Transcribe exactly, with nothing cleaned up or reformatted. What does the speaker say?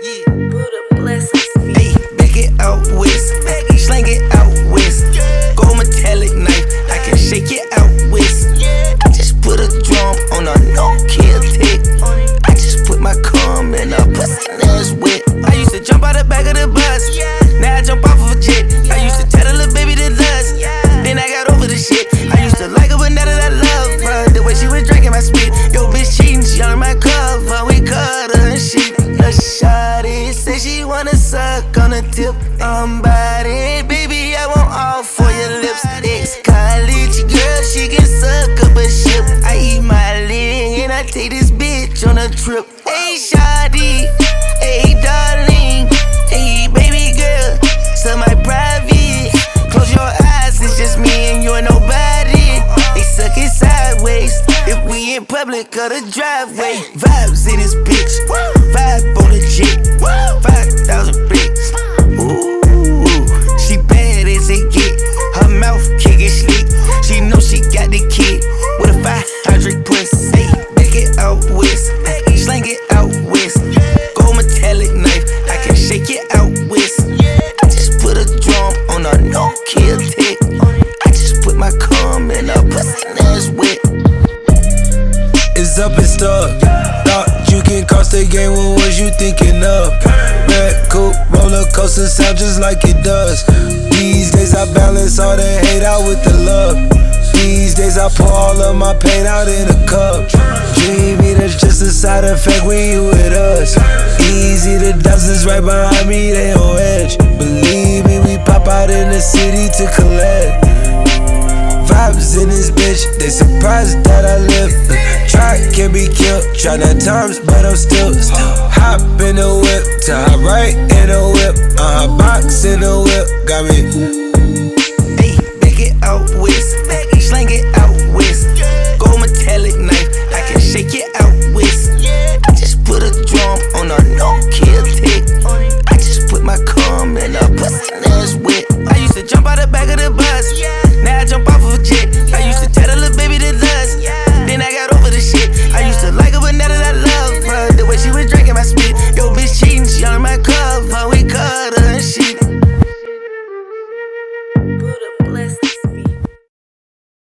Yeah. Buddha blessings. Hey, back it out west. Slang it out west. Gold metallic knife. I can shake it out west. I just put a drum on a no-kill tick. I just put my cum in a pussy that's wet. I used to jump out the back of the bus. Now I jump off of a jet. I used to tell the little baby to lust. Then I got over the shit. I used to like her, but now that I love her, the way she was drinking my spit. Yo, bitch cheating, she on my cover. We cut her and shit. A shawty say she wanna suck on the tip. I'm body, baby, I want all for your lips. Ex-college girl, she can suck up a ship. I eat my leg and I take this bitch on a trip. Hey, shawty, hey, darling, hey, baby girl, so my private. Close your eyes, it's just me and you and nobody. They suck it sideways if we in public or the driveway. Vibes in this bitch, vibe on the jet, five thousand bricks. Ooh, she bad as it get. Her mouth can get slick. She know she got the kid with a five hundred pussy. Hey, back it out west, slang it out west. Gold metallic knife, I can shake it out west. I just put a drum on a no-kill tick. I just put my cum in a pussy that's wet. It's up and stuck. Thought you can cross the game, what was you thinking of? Red coupe, roller coaster sound just like it does. These days I balance all the hate out with the love. These days I pour all of my pain out in a cup. Dreamy, that's just a side effect when you with us. Easy, the dozens right behind me, they on edge. Believe me, we pop out in the city to collect. Vibes in this bitch, they surprised that I live. Try can be killed, try nine times, but I'm still, still. Hop in the whip, to hop right in the whip. Uh, box in the whip, got me. Hey, back it out west.